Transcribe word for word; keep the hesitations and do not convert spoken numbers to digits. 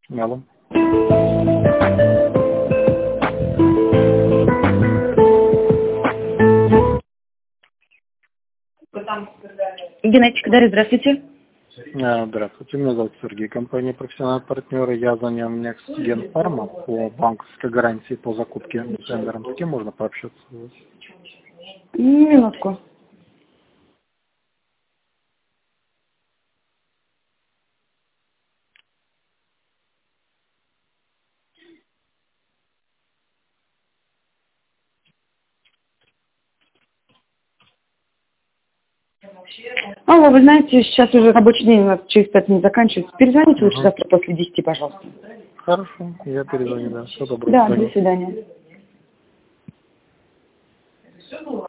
Алло. Генетика Дарья, здравствуйте. А, Здравствуйте, меня зовут Сергей, компания «Профессиональные партнеры». Я звоню Next Gen Pharma по банковской гарантии по закупке тендером. С кем можно пообщаться? Минутку. Алло, вы знаете, сейчас уже рабочий день у нас через пять минут заканчивается. Перезвоните лучше Угу. завтра после десяти, пожалуйста. Хорошо, я перезвоню, да. Всего доброго. Да, До до свидания.